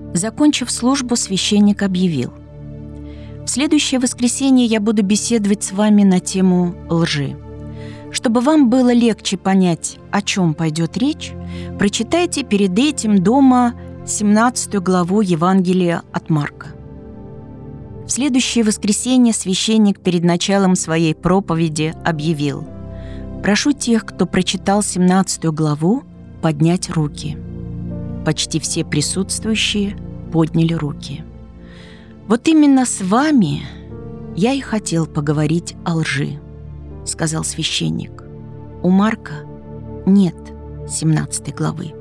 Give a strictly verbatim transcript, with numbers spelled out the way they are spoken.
Закончив службу, священник объявил: «В следующее воскресенье я буду беседовать с вами на тему лжи. Чтобы вам было легче понять, о чем пойдет речь, прочитайте перед этим дома семнадцатую главу Евангелия от Марка». В следующее воскресенье священник перед началом своей проповеди объявил: «Прошу тех, кто прочитал семнадцатую главу, поднять руки». Почти все присутствующие подняли руки. «Вот именно с вами я и хотел поговорить о лжи», — сказал священник. «У Марка нет семнадцатой главы».